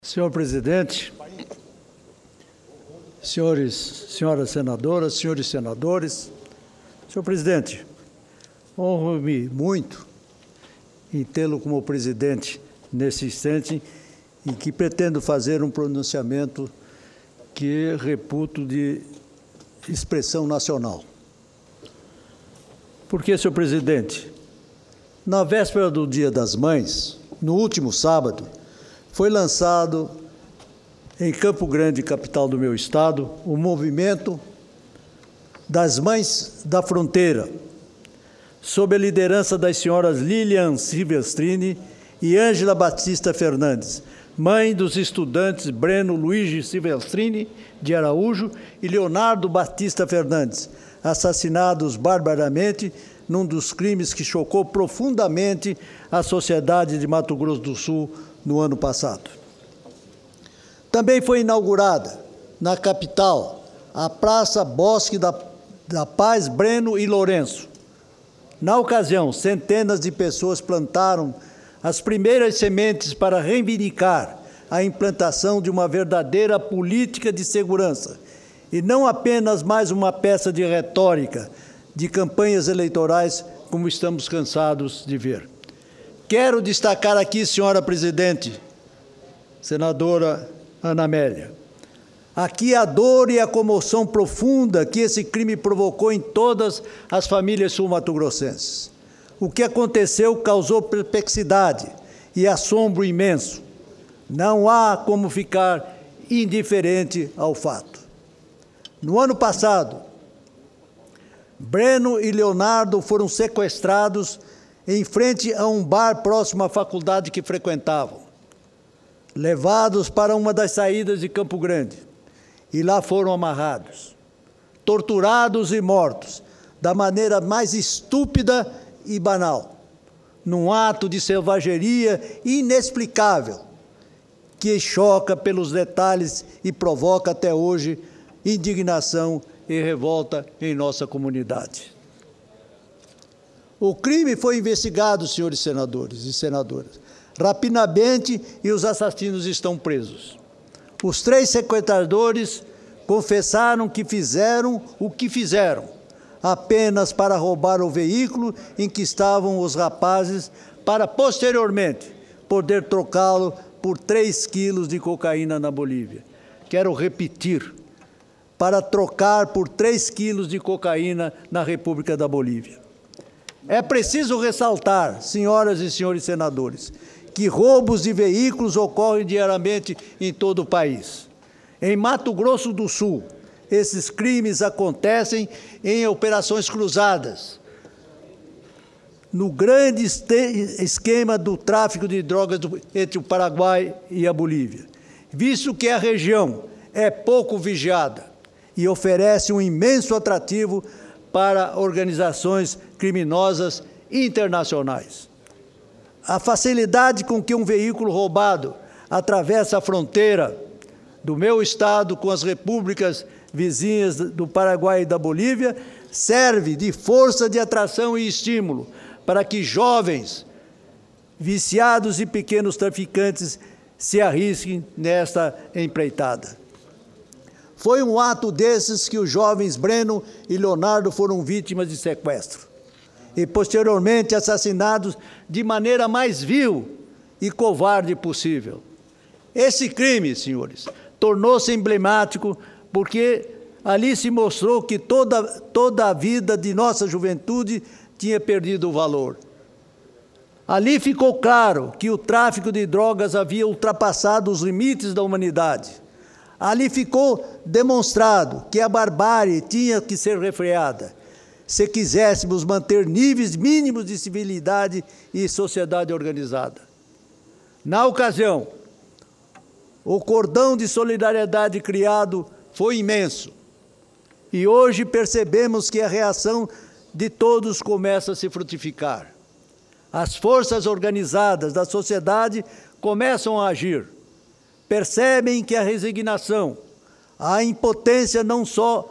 Senhor presidente, senhoras senadoras, senhores senadores, senhor presidente, honro-me muito em tê-lo como presidente nesse instante em que pretendo fazer um pronunciamento que reputo de expressão nacional. Porque, senhor presidente, na véspera do Dia das Mães, no último sábado, foi lançado em Campo Grande, capital do meu estado, o movimento das Mães da Fronteira, sob a liderança das senhoras Lilian Silvestrini e Ângela Batista Fernandes, mãe dos estudantes Breno Luigi Silvestrini de Araújo e Leonardo Batista Fernandes, assassinados barbaramente num dos crimes que chocou profundamente a sociedade de Mato Grosso do Sul no ano passado. Também foi inaugurada, na capital, a Praça Bosque da Paz, Breno e Lourenço. Na ocasião, centenas de pessoas plantaram as primeiras sementes para reivindicar a implantação de uma verdadeira política de segurança, e não apenas mais uma peça de retórica de campanhas eleitorais, como estamos cansados de ver. Quero destacar aqui, senhora presidente, senadora Ana Amélia, aqui a dor e a comoção profunda que esse crime provocou em todas as famílias sul-mato-grossenses. O que aconteceu causou perplexidade e assombro imenso. Não há como ficar indiferente ao fato. No ano passado, Breno e Leonardo foram sequestrados em frente a um bar próximo à faculdade que frequentavam, levados para uma das saídas de Campo Grande, e lá foram amarrados, torturados e mortos, da maneira mais estúpida e banal, num ato de selvageria inexplicável, que choca pelos detalhes e provoca até hoje indignação e revolta em nossa comunidade. O crime foi investigado, senhores senadores e senadoras, rapidamente, e os assassinos estão presos. Os 3 sequestradores confessaram que fizeram o que fizeram, apenas para roubar o veículo em que estavam os rapazes, para posteriormente poder trocá-lo por 3 quilos de cocaína na Bolívia. Quero repetir, para trocar por 3 quilos de cocaína na República da Bolívia. É preciso ressaltar, senhoras e senhores senadores, que roubos de veículos ocorrem diariamente em todo o país. Em Mato Grosso do Sul, esses crimes acontecem em operações cruzadas, no grande esquema do tráfico de drogas entre o Paraguai e a Bolívia, visto que a região é pouco vigiada e oferece um imenso atrativo para organizações criminosas internacionais. A facilidade com que um veículo roubado atravessa a fronteira do meu estado com as repúblicas vizinhas do Paraguai e da Bolívia serve de força de atração e estímulo para que jovens, viciados e pequenos traficantes se arrisquem nesta empreitada. Foi um ato desses que os jovens Breno e Leonardo foram vítimas de sequestro e, posteriormente, assassinados de maneira mais vil e covarde possível. Esse crime, senhores, tornou-se emblemático porque ali se mostrou que toda a vida de nossa juventude tinha perdido o valor. Ali ficou claro que o tráfico de drogas havia ultrapassado os limites da humanidade. Ali ficou demonstrado que a barbárie tinha que ser refreada, se quiséssemos manter níveis mínimos de civilidade e sociedade organizada. Na ocasião, o cordão de solidariedade criado foi imenso, e hoje percebemos que a reação de todos começa a se frutificar. As forças organizadas da sociedade começam a agir. Percebem que a resignação, a impotência não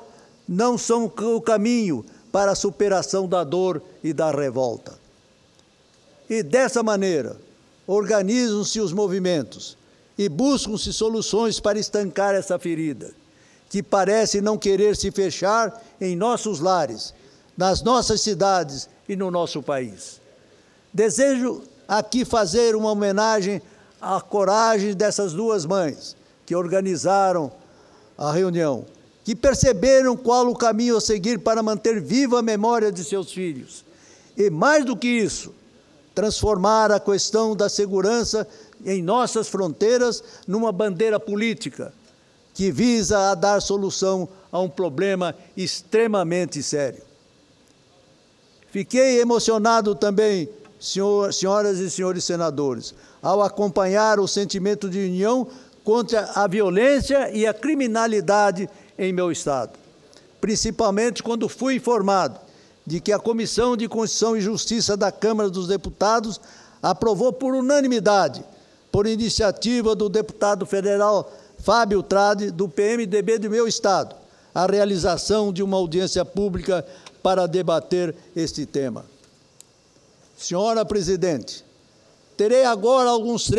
são o caminho para a superação da dor e da revolta. E dessa maneira, organizam-se os movimentos e buscam-se soluções para estancar essa ferida, que parece não querer se fechar em nossos lares, nas nossas cidades e no nosso país. Desejo aqui fazer uma homenagem à coragem dessas duas mães que organizaram a reunião, que perceberam qual o caminho a seguir para manter viva a memória de seus filhos. E, mais do que isso, transformar a questão da segurança em nossas fronteiras numa bandeira política que visa a dar solução a um problema extremamente sério. Fiquei emocionado também, senhoras e senhores senadores, ao acompanhar o sentimento de união contra a violência e a criminalidade em meu Estado, principalmente quando fui informado de que a Comissão de Constituição e Justiça da Câmara dos Deputados aprovou por unanimidade, por iniciativa do deputado federal Fábio Trade, do PMDB do meu Estado, a realização de uma audiência pública para debater este tema. Senhora Presidente, lerei agora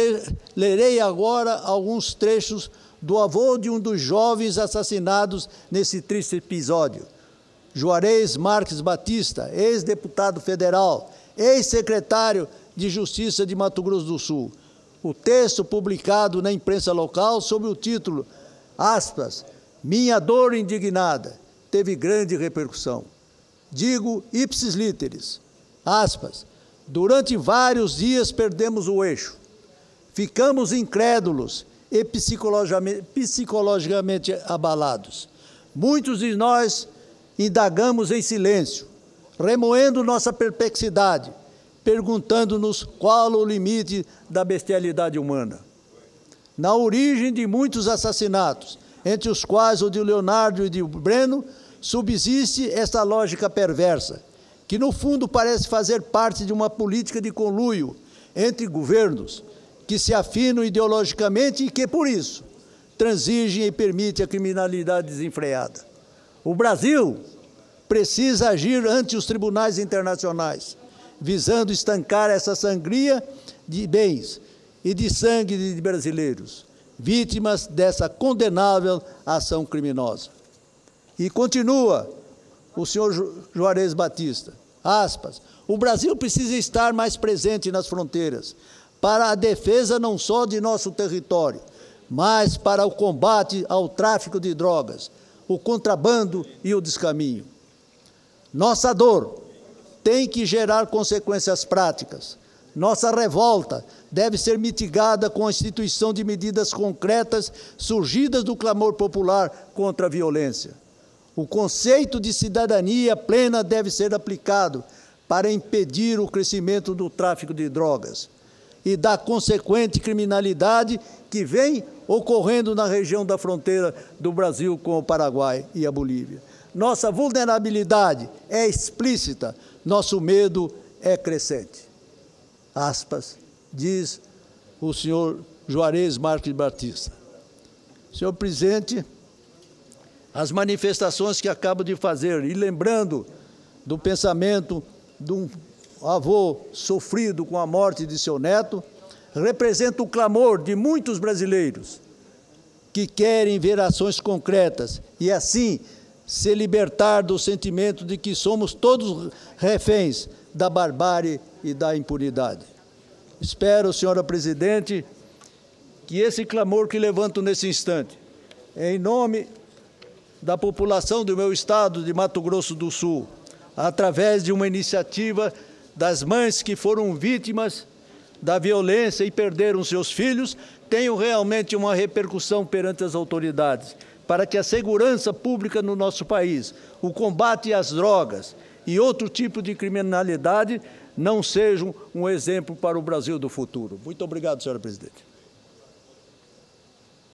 alguns trechos do avô de um dos jovens assassinados nesse triste episódio, Juarez Marques Batista, ex-deputado federal, ex-secretário de Justiça de Mato Grosso do Sul. O texto publicado na imprensa local sob o título, aspas, Minha dor indignada, teve grande repercussão. Digo ipsis literis, aspas, durante vários dias perdemos o eixo, ficamos incrédulos e psicologicamente abalados. Muitos de nós indagamos em silêncio, remoendo nossa perplexidade, perguntando-nos qual o limite da bestialidade humana. Na origem de muitos assassinatos, entre os quais o de Leonardo e de Breno, subsiste esta lógica perversa, que no fundo parece fazer parte de uma política de conluio entre governos, que se afinam ideologicamente e que, por isso, transigem e permitem a criminalidade desenfreada. O Brasil precisa agir ante os tribunais internacionais, visando estancar essa sangria de bens e de sangue de brasileiros, vítimas dessa condenável ação criminosa. E continua o senhor Juarez Batista, aspas, o Brasil precisa estar mais presente nas fronteiras, para a defesa não só de nosso território, mas para o combate ao tráfico de drogas, o contrabando e o descaminho. Nossa dor tem que gerar consequências práticas. Nossa revolta deve ser mitigada com a instituição de medidas concretas surgidas do clamor popular contra a violência. O conceito de cidadania plena deve ser aplicado para impedir o crescimento do tráfico de drogas e da consequente criminalidade que vem ocorrendo na região da fronteira do Brasil com o Paraguai e a Bolívia. Nossa vulnerabilidade é explícita, nosso medo é crescente. Aspas, diz o senhor Juarez Marques Batista. Senhor presidente, as manifestações que acabo de fazer, e lembrando do pensamento de um avô sofrido com a morte de seu neto, representa o clamor de muitos brasileiros que querem ver ações concretas e, assim, se libertar do sentimento de que somos todos reféns da barbárie e da impunidade. Espero, senhora presidente, que esse clamor que levanto nesse instante, em nome da população do meu estado de Mato Grosso do Sul, através de uma iniciativa das mães que foram vítimas da violência e perderam seus filhos, tenham realmente uma repercussão perante as autoridades, para que a segurança pública no nosso país, o combate às drogas e outro tipo de criminalidade não sejam um exemplo para o Brasil do futuro. Muito obrigado, senhora presidente.